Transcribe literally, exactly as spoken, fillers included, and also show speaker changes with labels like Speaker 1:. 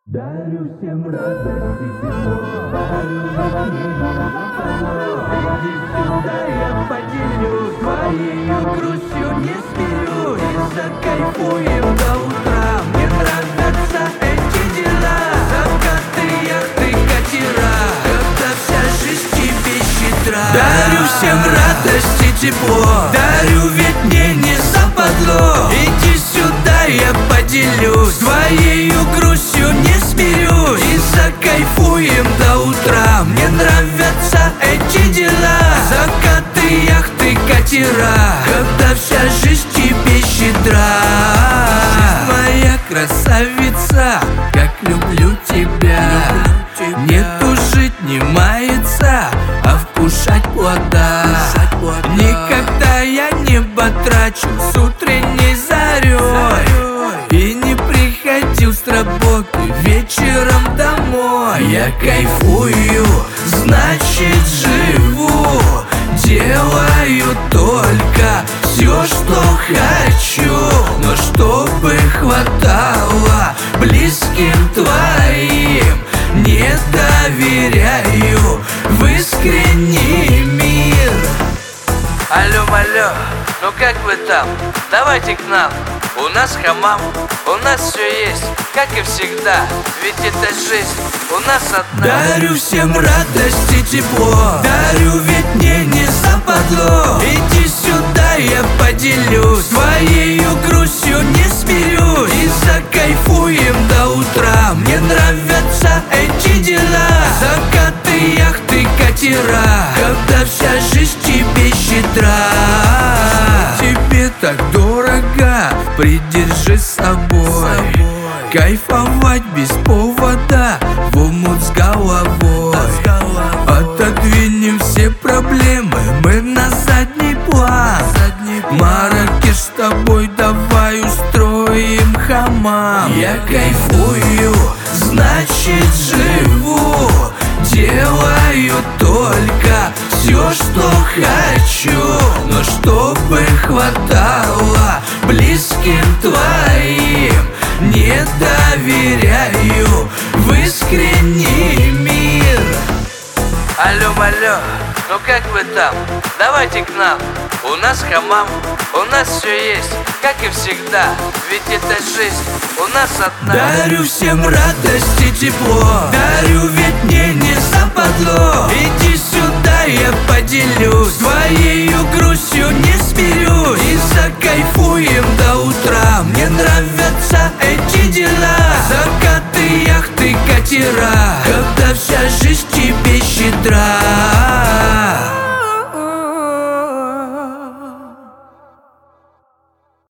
Speaker 1: Дарю всем радость и тепло, дарю надежду. Иди сюда, я поделюсь твоею грустью, не смирюсь. И закайфуем до утра. Мне нравятся эти дела, закаты, яхты, катера, когда вся жизнь тебе щедра. Дарю всем радость и тепло, дарю, ведь мне не западло. Иди сюда, я поделюсь твоею грустью, не смирюсь. И закайфуем до утра. Мне нравятся эти дела, закаты, яхты, катера, когда вся жизнь тебе щедра. Жизнь моя красавица, как люблю тебя. Не тужить, не маяться, а вкушать плода. Никогда я не потрачу с утренней зарей и не приходил с работы вечером домой. Я кайфую, значит живу, делаю только все, что хочу. Но чтобы хватало близким твоим, не доверяю в искренний мир.
Speaker 2: Алло, алло, ну как вы там? Давайте к нам. У нас хамам, у нас все есть, как и всегда. Ведь это жизнь у нас одна.
Speaker 1: Дарю всем радость и тепло, дарю, ведь мне не западло. Иди сюда, я поделюсь твоею грустью, не смирюсь. И закайфуем до утра. Мне нравятся эти дела, закаты, яхты, катера, когда вся жизнь тебе щедра. Тебе так дорого, придержи с собой. Кайфовать без повода, в омут с головой. Отодвинем все проблемы, мы на задний план. Марракеш, с тобой давай устроим хамам. Я кайфую, значит живу, делаю только все, что хочу. Но чтобы хватало близким твоим, не доверяю в искренний мир.
Speaker 2: Алло, алло, ну как вы там? Давайте к нам. У нас хамам, у нас все есть, как и всегда. Ведь это жизнь у нас одна.
Speaker 1: Дарю всем радость и тепло, дарю, ведь мне не западло. Иди сюда, я поделюсь твоею грустью, не смирюсь. И закайфуем до утра. Мне нравятся эти дела, закаты, яхты, катера, когда вся жизнь тебе щедра.